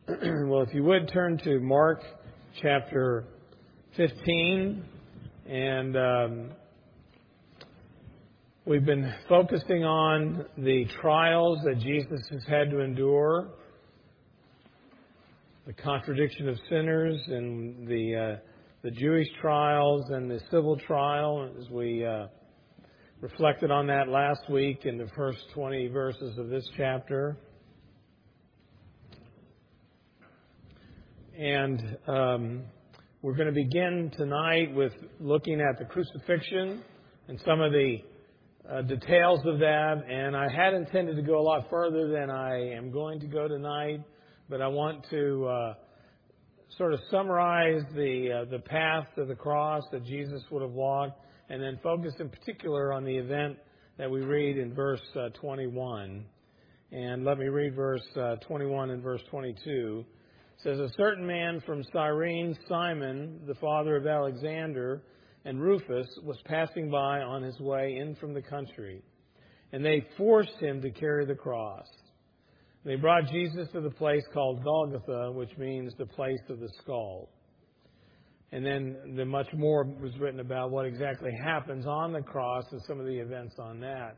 Well, if you would turn to Mark chapter 15, and we've been focusing on the trials that Jesus has had to endure, the contradiction of sinners, and the Jewish trials and the civil trial, as we reflected on that last week in the first 20 verses of this chapter. And we're going to begin tonight with looking at the crucifixion and some of the details of that. And I had intended to go a lot further than I am going to go tonight, but I want to sort of summarize the path to the cross that Jesus would have walked, and then focus in particular on the event that we read in verse 21. And let me read verse 21 and verse 22. It says, "A certain man from Cyrene, Simon, the father of Alexander and Rufus, was passing by on his way in from the country, and they forced him to carry the cross. They brought Jesus to the place called Golgotha, which means the place of the skull." And then much more was written about what exactly happens on the cross and some of the events on that.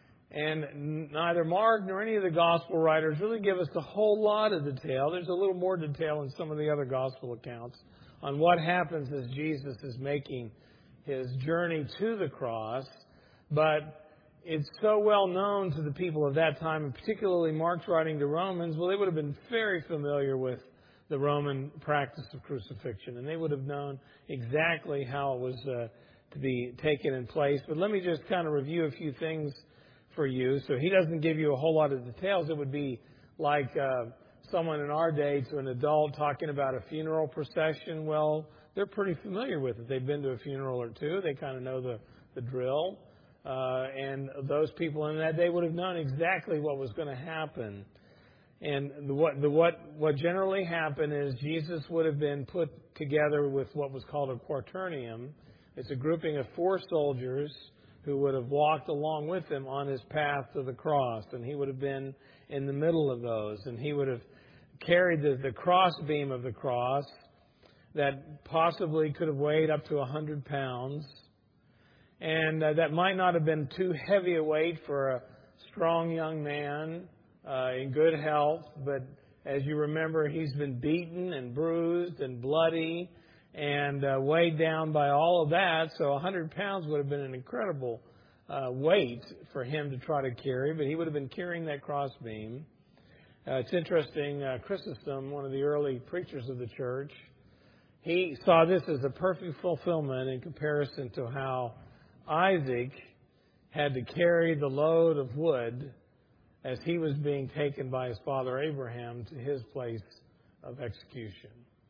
And neither Mark nor any of the gospel writers really give us a whole lot of detail. There's a little more detail in some of the other gospel accounts on what happens as Jesus is making his journey to the cross. But it's so well known to the people of that time, and particularly Mark's writing to Romans, well, they would have been very familiar with the Roman practice of crucifixion, and they would have known exactly how it was to be taken in place. But let me just kind of review a few things for you. So he doesn't give you a whole lot of details. It would be like someone in our day to an adult talking about a funeral procession. Well, they're pretty familiar with it. They've been to a funeral or two. They kind of know the drill. And those people in that day would have known exactly what was going to happen. And what generally happened is Jesus would have been put together with what was called a quaternium. It's a grouping of 4 soldiers who would have walked along with him on his path to the cross. And he would have been in the middle of those. And he would have carried the cross beam of the cross that possibly could have weighed up to 100 pounds. And that might not have been too heavy a weight for a strong young man in good health. But as you remember, he's been beaten and bruised and bloody and weighed down by all of that. So 100 pounds would have been an incredible weight for him to try to carry, but he would have been carrying that crossbeam. It's interesting, Chrysostom, one of the early preachers of the church, he saw this as a perfect fulfillment in comparison to how Isaac had to carry the load of wood as he was being taken by his father Abraham to his place of execution.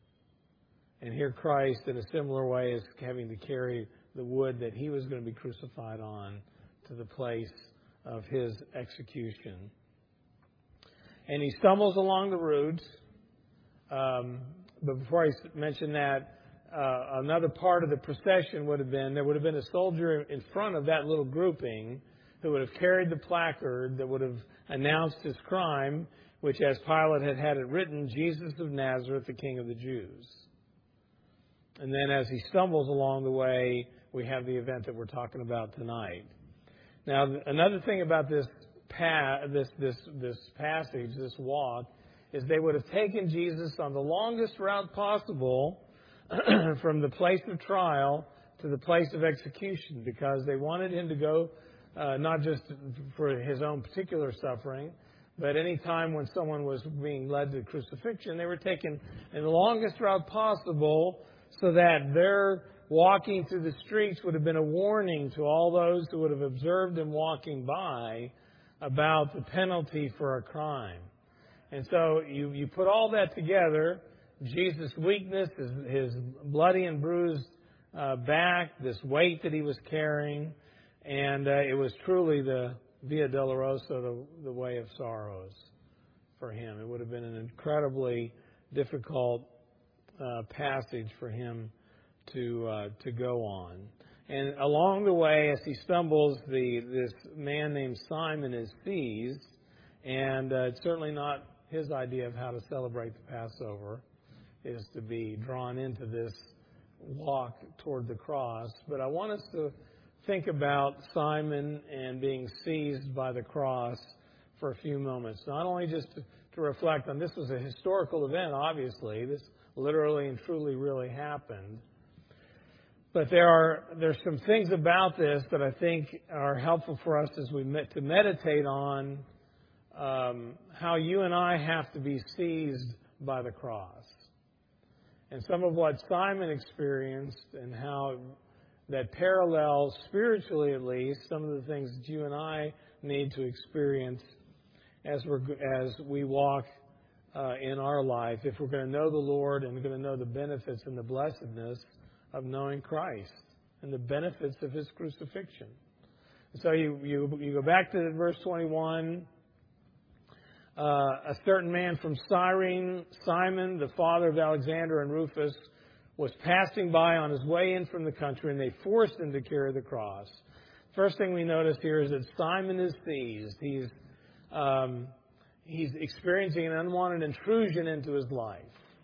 And here Christ, in a similar way, is having to carry the wood that he was going to be crucified on to the place of his execution. And he stumbles along the route. But before I mention that, another part of the procession would have been, there would have been a soldier in front of that little grouping who would have carried the placard that would have announced his crime, which, as Pilate had it written, "Jesus of Nazareth, the King of the Jews." And then as he stumbles along the way, we have the event that we're talking about tonight. Now, another thing about this passage, this walk, is they would have taken Jesus on the longest route possible from the place of trial to the place of execution, because they wanted him to go not just for his own particular suffering, but any time when someone was being led to crucifixion, they were taken in the longest route possible, so that their walking through the streets would have been a warning to all those who would have observed him walking by about the penalty for a crime. And so you put all that together, Jesus' weakness, his bloody and bruised back, this weight that he was carrying, and it was truly the Via Dolorosa, the way of sorrows for him. It would have been an incredibly difficult passage for him to go on. And along the way, as he stumbles, this man named Simon is seized, and it's certainly not his idea of how to celebrate the Passover is to be drawn into this walk toward the cross. But I want us to think about Simon and being seized by the cross for a few moments. Not only just to reflect on, this was a historical event, obviously. This literally and truly really happened. But there's some things about this that I think are helpful for us as we to meditate on how you and I have to be seized by the cross. And some of what Simon experienced and how that parallels, spiritually at least, some of the things that you and I need to experience as we walk in our life, if we're going to know the Lord and we're going to know the benefits and the blessedness of knowing Christ and the benefits of His crucifixion. So you go back to verse 21. A certain man from Cyrene, Simon, the father of Alexander and Rufus, was passing by on his way in from the country, and they forced him to carry the cross. First thing we notice here is that Simon is seized. He's experiencing an unwanted intrusion into his life.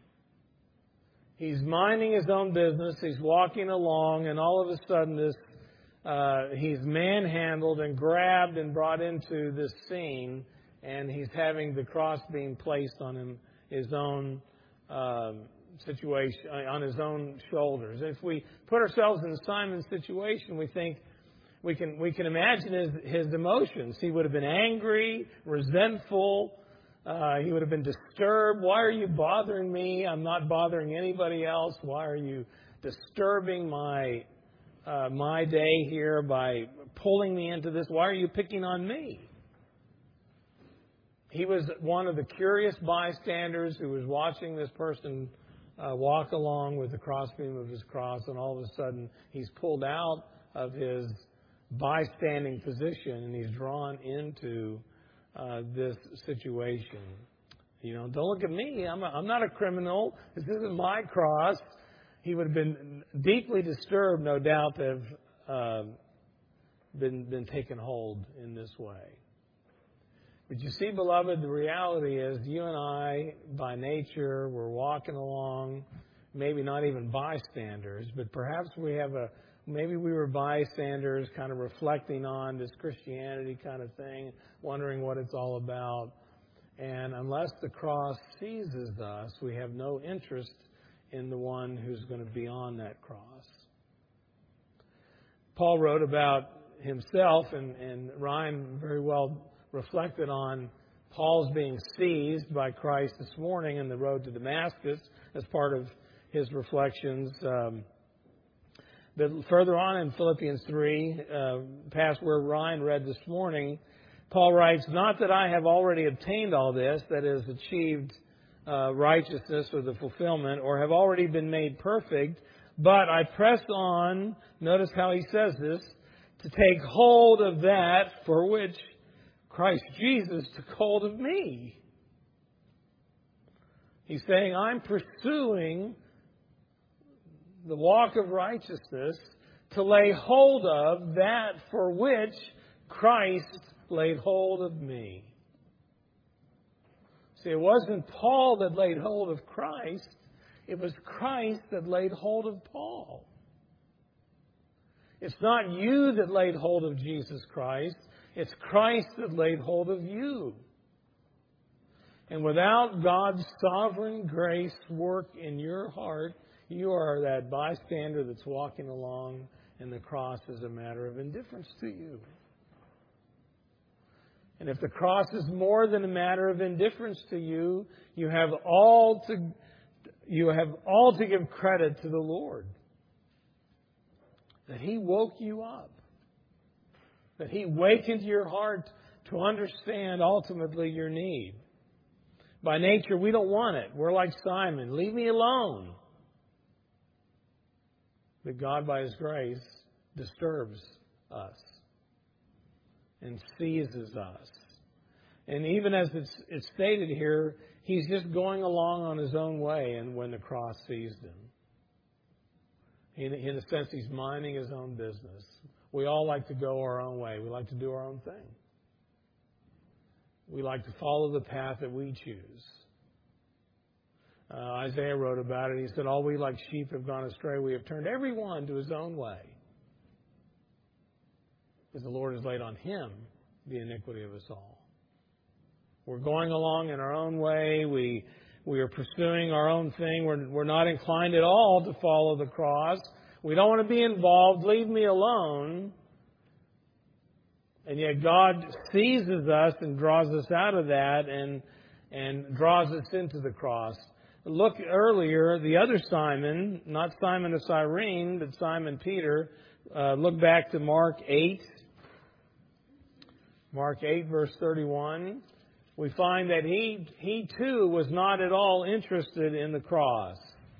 He's minding his own business. He's walking along, and all of a sudden he's manhandled and grabbed and brought into this scene, and he's having the cross being placed on him, his own situation, on his own shoulders. If we put ourselves in Simon's situation, we think we can imagine his emotions. He would have been angry, resentful. He would have been disturbed. Why are you bothering me? I'm not bothering anybody else. Why are you disturbing my day here by pulling me into this? Why are you picking on me? He was one of the curious bystanders who was watching this person walk along with the crossbeam of his cross, and all of a sudden he's pulled out of his bystanding position and he's drawn into this situation. Don't look at me. I'm not a criminal. This isn't my cross. He would have been deeply disturbed, no doubt, to have been taken hold in this way. But you see, beloved, the reality is you and I, by nature, we're walking along, maybe not even bystanders, but perhaps maybe we were bystanders kind of reflecting on this Christianity kind of thing, wondering what it's all about. And unless the cross seizes us, we have no interest in the one who's going to be on that cross. Paul wrote about himself, and Ryan very well reflected on Paul's being seized by Christ this morning in the road to Damascus as part of his reflections. But further on in Philippians 3, past where Ryan read this morning, Paul writes, "Not that I have already obtained all this," that is, achieved righteousness or the fulfillment, or have already been made perfect, "but I press on," notice how he says this, "to take hold of that for which Christ Jesus took hold of me." He's saying, I'm pursuing the walk of righteousness to lay hold of that for which Christ laid hold of me. See, it wasn't Paul that laid hold of Christ. It was Christ that laid hold of Paul. It's not you that laid hold of Jesus Christ. It's Christ that laid hold of you. And without God's sovereign grace work in your heart, you are that bystander that's walking along, and the cross is a matter of indifference to you. And if the cross is more than a matter of indifference to you, you have all to give credit to the Lord. That He woke you up. That He wakened your heart to understand ultimately your need. By nature, we don't want it. We're like Simon. Leave me alone. But God, by His grace, disturbs us and seizes us. And even as it's stated here, He's just going along on His own way, and when the cross seized Him. In a sense, He's minding His own business. We all like to go our own way. We like to do our own thing. We like to follow the path that we choose. Isaiah wrote about it. He said, all we like sheep have gone astray. We have turned every one to his own way. Because the Lord has laid on him the iniquity of us all. We're going along in our own way. We are pursuing our own thing. We're not inclined at all to follow the cross. We don't want to be involved. Leave me alone. And yet God seizes us and draws us out of that and draws us into the cross. Look earlier, the other Simon, not Simon of Cyrene, but Simon Peter. Look back to Mark 8. Mark 8, verse 31. We find that he too was not at all interested in the cross.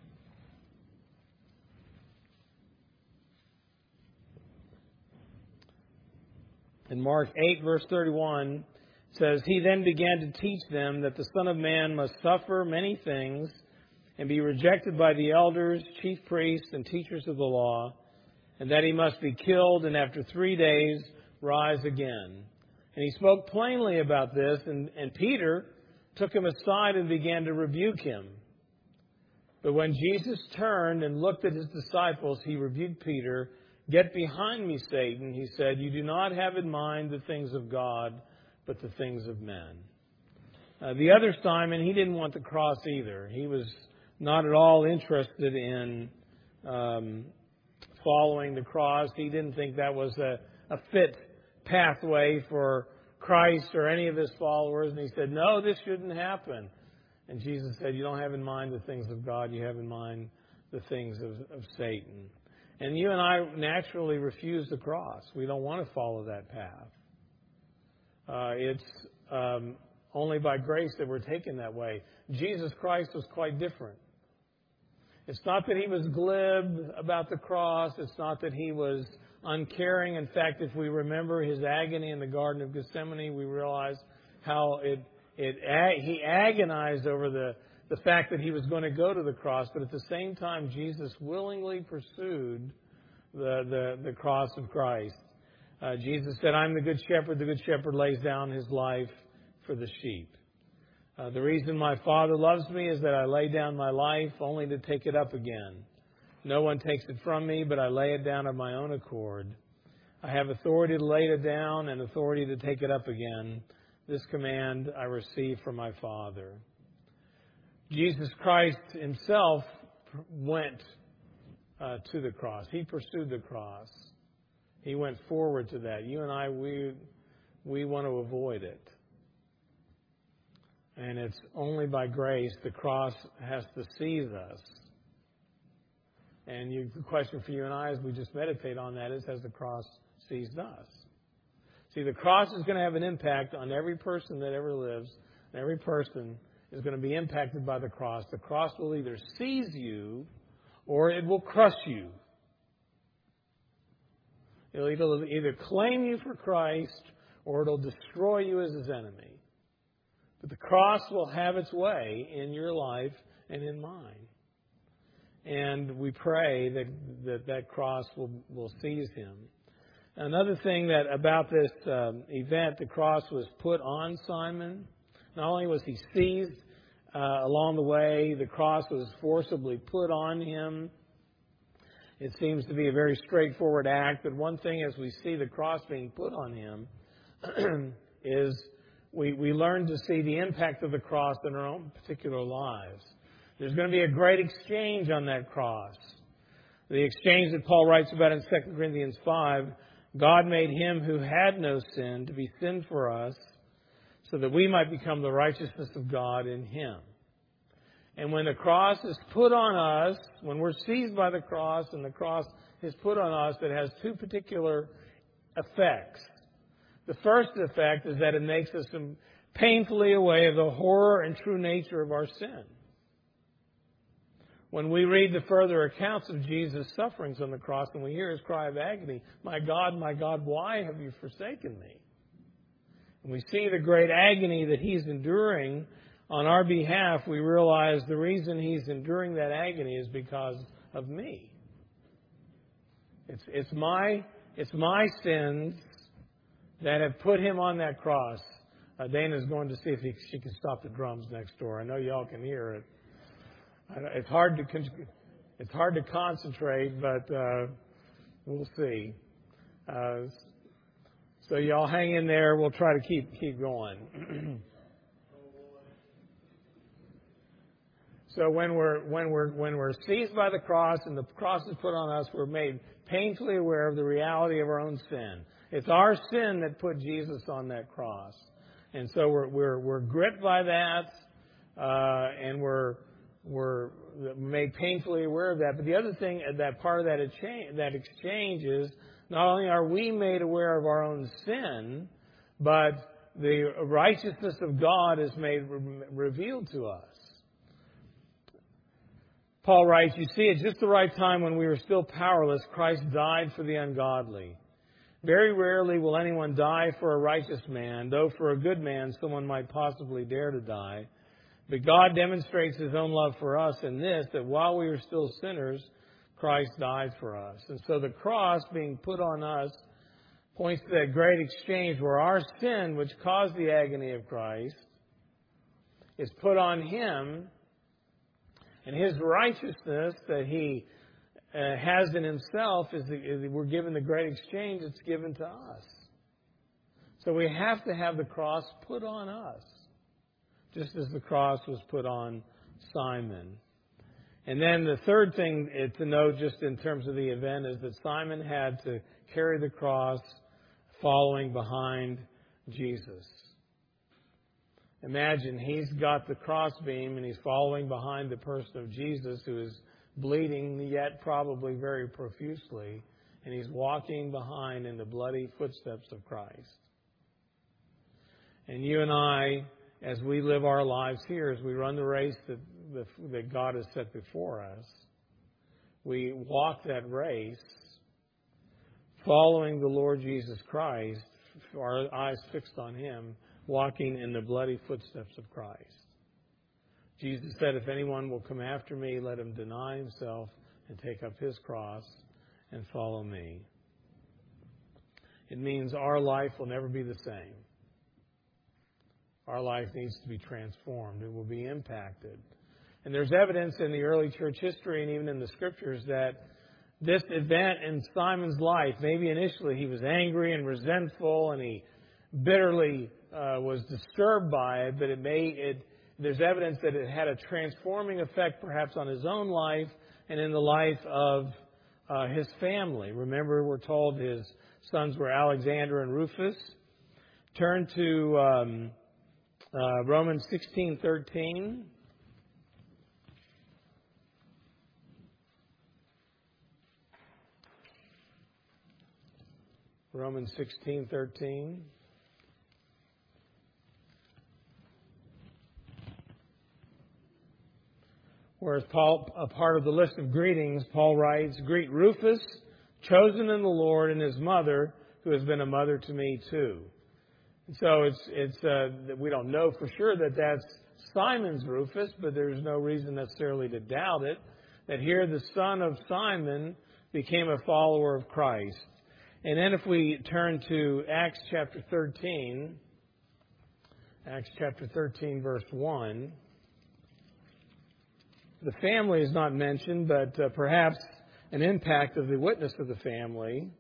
In Mark 8, verse 31, it says, he then began to teach them that the Son of Man must suffer many things and be rejected by the elders, chief priests, and teachers of the law, and that he must be killed and after 3 days rise again. And he spoke plainly about this, and Peter took him aside and began to rebuke him. But when Jesus turned and looked at his disciples, he rebuked Peter. Get behind me, Satan, he said. You do not have in mind the things of God, but the things of men. The other Simon, he didn't want the cross either. He was not at all interested in following the cross. He didn't think that was a fit pathway for Christ or any of his followers. And he said, no, this shouldn't happen. And Jesus said, you don't have in mind the things of God. You have in mind the things of Satan. And you and I naturally refuse the cross. We don't want to follow that path. It's only by grace that we're taken that way. Jesus Christ was quite different. It's not that he was glib about the cross. It's not that he was uncaring. In fact, if we remember his agony in the Garden of Gethsemane, we realize how he agonized over the fact that he was going to go to the cross. But at the same time, Jesus willingly pursued the cross of Christ. Jesus said, I'm the good shepherd. The good shepherd lays down his life for the sheep. The reason my Father loves me is that I lay down my life only to take it up again. No one takes it from me, but I lay it down of my own accord. I have authority to lay it down and authority to take it up again. This command I received from my Father. Jesus Christ himself went to the cross. He pursued the cross. He went forward to that. You and I, we want to avoid it. And it's only by grace the cross has to seize us. And the question for you and I as we just meditate on that is, has the cross seized us? See, the cross is going to have an impact on every person that ever lives. And every person is going to be impacted by the cross. The cross will either seize you or it will crush you. It'll either claim you for Christ or it'll destroy you as his enemy. But the cross will have its way in your life and in mine. And we pray that cross will seize him. Another thing that about this event, the cross was put on Simon. Not only was he seized along the way, the cross was forcibly put on him. It seems to be a very straightforward act, but one thing as we see the cross being put on him is we learn to see the impact of the cross in our own particular lives. There's going to be a great exchange on that cross. The exchange that Paul writes about in 2 Corinthians 5, God made him who had no sin to be sin for us so that we might become the righteousness of God in him. And when the cross is put on us, when we're seized by the cross and the cross is put on us, it has two particular effects. The first effect is that it makes us painfully aware of the horror and true nature of our sin. When we read the further accounts of Jesus' sufferings on the cross and we hear his cry of agony, my God, why have you forsaken me? And we see the great agony that he's enduring on our behalf, we realize the reason he's enduring that agony is because of me. It's my sins that have put him on that cross. Dana's going to see if she can stop the drums next door. I know y'all can hear it. It's hard to concentrate, but we'll see. So y'all hang in there. We'll try to keep going. So when we're seized by the cross and the cross is put on us, we're made painfully aware of the reality of our own sin. It's our sin that put Jesus on that cross, and so we're gripped by that, and we're made painfully aware of that. But the other thing, that part of that exchange is not only are we made aware of our own sin, but the righteousness of God is made revealed to us. Paul writes, "You see, at just the right time when we were still powerless, Christ died for the ungodly. Very rarely will anyone die for a righteous man, though for a good man someone might possibly dare to die. But God demonstrates His own love for us in this, that while we were still sinners, Christ died for us." And so the cross being put on us points to that great exchange where our sin, which caused the agony of Christ, is put on Him, and His righteousness that He has in Himself we're given the great exchange that's given to us. So we have to have the cross put on us, just as the cross was put on Simon. And then the third thing to note, just in terms of the event, is that Simon had to carry the cross following behind Jesus. Imagine he's got the crossbeam and he's following behind the person of Jesus who is bleeding, yet probably very profusely, and he's walking behind in the bloody footsteps of Christ. And you and I, as we live our lives here, as we run the race that God has set before us, we walk that race following the Lord Jesus Christ, our eyes fixed on Him, walking in the bloody footsteps of Christ. Jesus said, "If anyone will come after me, let him deny himself and take up his cross and follow me." It means our life will never be the same. Our life needs to be transformed. It will be impacted. And there's evidence in the early church history and even in the Scriptures that this event in Simon's life, maybe initially he was angry and resentful and he bitterly was disturbed by it, but there's evidence that it had a transforming effect perhaps on his own life and in the life of his family. Remember, we're told his sons were Alexander and Rufus. Turn to Romans 16:13. Romans 16:13. Whereas Paul, a part of the list of greetings, Paul writes, "Greet Rufus, chosen in the Lord, and his mother, who has been a mother to me too." And so it's we don't know for sure that that's Simon's Rufus, but there's no reason necessarily to doubt it, that here the son of Simon became a follower of Christ. And then if we turn to Acts chapter 13, Acts chapter 13, verse 1, the family is not mentioned, but perhaps an impact of the witness of the family.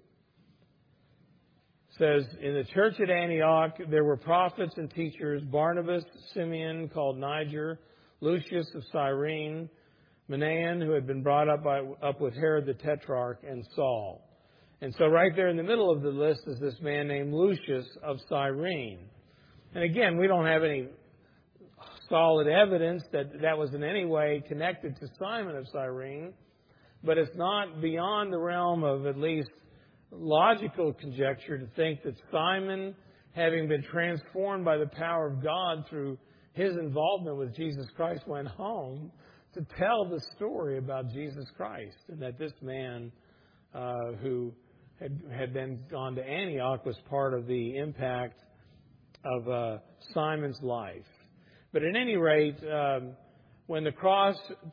It says, "In the church at Antioch, there were prophets and teachers, Barnabas, Simeon, called Niger, Lucius of Cyrene, Manaen, who had been brought up with Herod the Tetrarch, and Saul." And so right there in the middle of the list is this man named Lucius of Cyrene. And again, we don't have any solid evidence that was in any way connected to Simon of Cyrene, but it's not beyond the realm of at least logical conjecture to think that Simon, having been transformed by the power of God through his involvement with Jesus Christ, went home to tell the story about Jesus Christ, and that this man who had then gone to Antioch was part of the impact of Simon's life. But at any rate, when the cross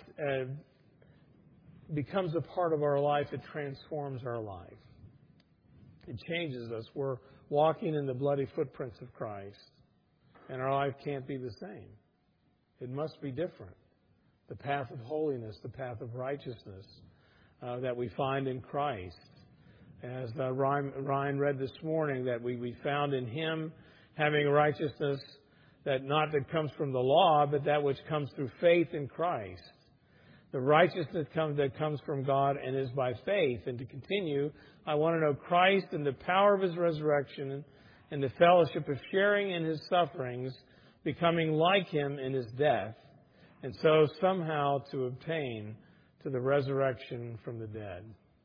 becomes a part of our life, it transforms our life. It changes us. We're walking in the bloody footprints of Christ. and our life can't be the same. It must be different. The path of holiness, the path of righteousness that we find in Christ. As Ryan read this morning, that we found in Him having a righteousness that comes from the law, but that which comes through faith in Christ. The righteousness that comes from God and is by faith. And to continue, I want to know Christ and the power of His resurrection and the fellowship of sharing in His sufferings, becoming like Him in His death, and so somehow to obtain to the resurrection from the dead.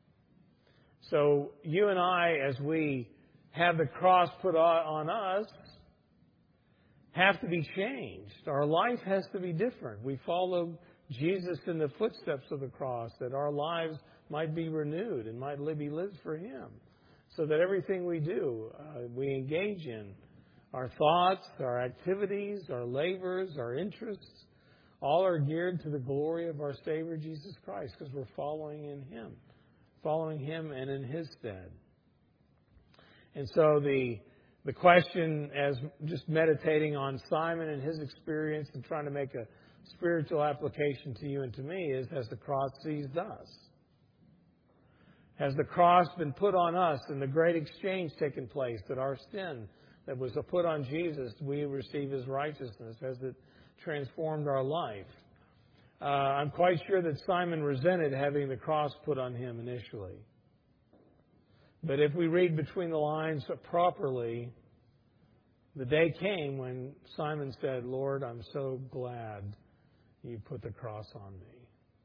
So you and I, as we have the cross put on us, have to be changed. Our life has to be different. We follow Jesus in the footsteps of the cross, that our lives might be renewed and might be lived for Him, so that everything we do, we engage in, our thoughts, our activities, our labors, our interests, all are geared to the glory of our Savior Jesus Christ, because we're following in Him and in His stead. And so the question, as just meditating on Simon and his experience and trying to make a spiritual application to you and to me, is, has the cross seized us? Has the cross been put on us and the great exchange taken place, that our sin that was put on Jesus, we receive His righteousness? Has it transformed our life? I'm quite sure that Simon resented having the cross put on him initially. But if we read between the lines properly, the day came when Simon said, "Lord, I'm so glad You put the cross on me.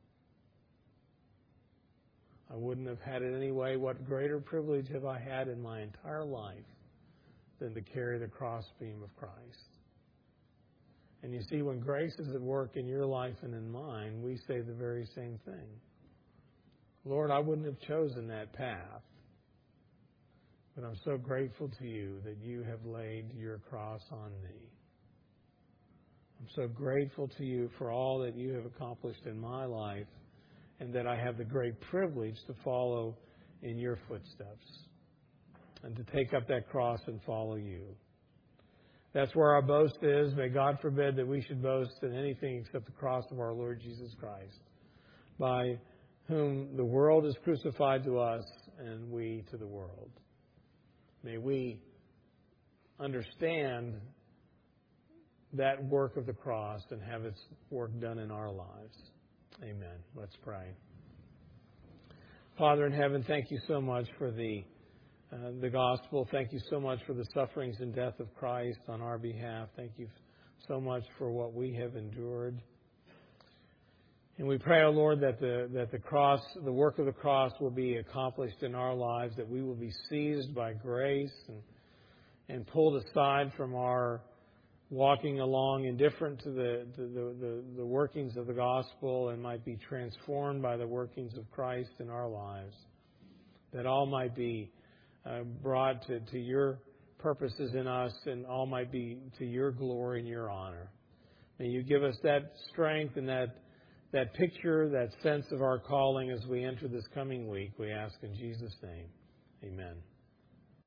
I wouldn't have had it anyway. What greater privilege have I had in my entire life than to carry the crossbeam of Christ?" And you see, when grace is at work in your life and in mine, we say the very same thing. Lord, I wouldn't have chosen that path, but I'm so grateful to You that You have laid Your cross on me. I'm so grateful to You for all that You have accomplished in my life, and that I have the great privilege to follow in Your footsteps and to take up that cross and follow You. That's where our boast is. May God forbid that we should boast in anything except the cross of our Lord Jesus Christ, by whom the world is crucified to us and we to the world. May we understand that work of the cross and have its work done in our lives. Amen. Let's pray. Father in heaven, thank You so much for the gospel. Thank You so much for the sufferings and death of Christ on our behalf. Thank You so much for what we have endured. And we pray, O Lord, that the cross, the work of the cross, will be accomplished in our lives, that we will be seized by grace and pulled aside from our walking along indifferent to the workings of the gospel, and might be transformed by the workings of Christ in our lives, that all might be brought to Your purposes in us, and all might be to Your glory and Your honor. May You give us that strength and that picture, that sense of our calling as we enter this coming week. We ask in Jesus' name. Amen.